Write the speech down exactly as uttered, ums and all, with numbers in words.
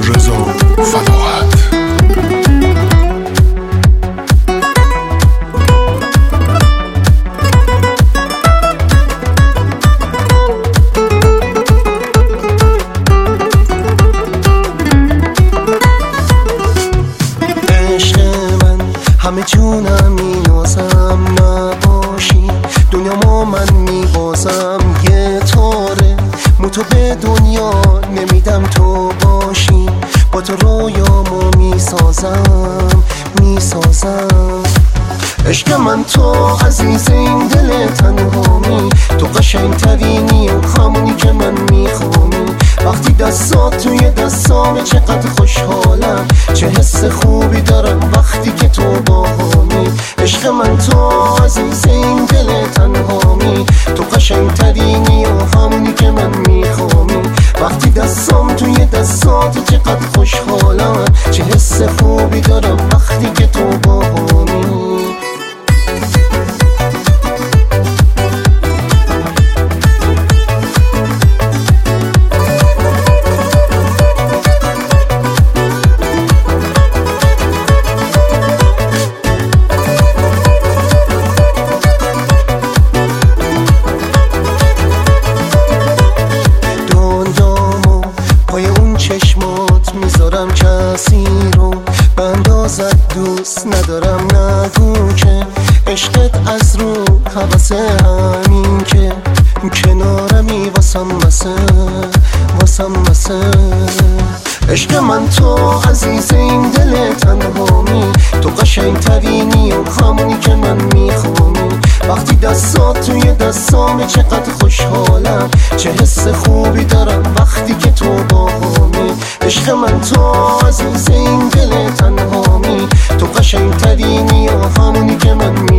رضا فلاحت. همه جونم مینازم نباشی دنیامو من میبازم یه طوره متو به دنیا نمیدم تو باشی با تو رویامو میسازم میسازم عشق من تو عزیز این دل تنهامی تو قشنگترینی و همونی که من میخوامی وقتی دستات توی دستامه چقدر خوشحالم چه حس خوبی دارم وقتی که تو باهامی عشق من تو عزیز این دل تنهامی تو قشنگترینی و همونی که من میخوامی وقتی دستام توی دستات چقدر خوشحالم چه حس خوبی دارم وقتی که تو باهامی. چشمات میذارم کسی رو بندازت دوست ندارم نگو که عشقت از رو حوث همین که کنارمی واسم مسه واسم مسه عشق من تو عزیز این دل تنهامی تو قشنگترینی و همونی که من میخوامی وقتی دستات توی دستامه چقدر خوشحالم چه حس خوبی دارم وقتی که تو باهامی عشق من تو عزیز این دل تنهامی تو قشنگترینی و همونی که من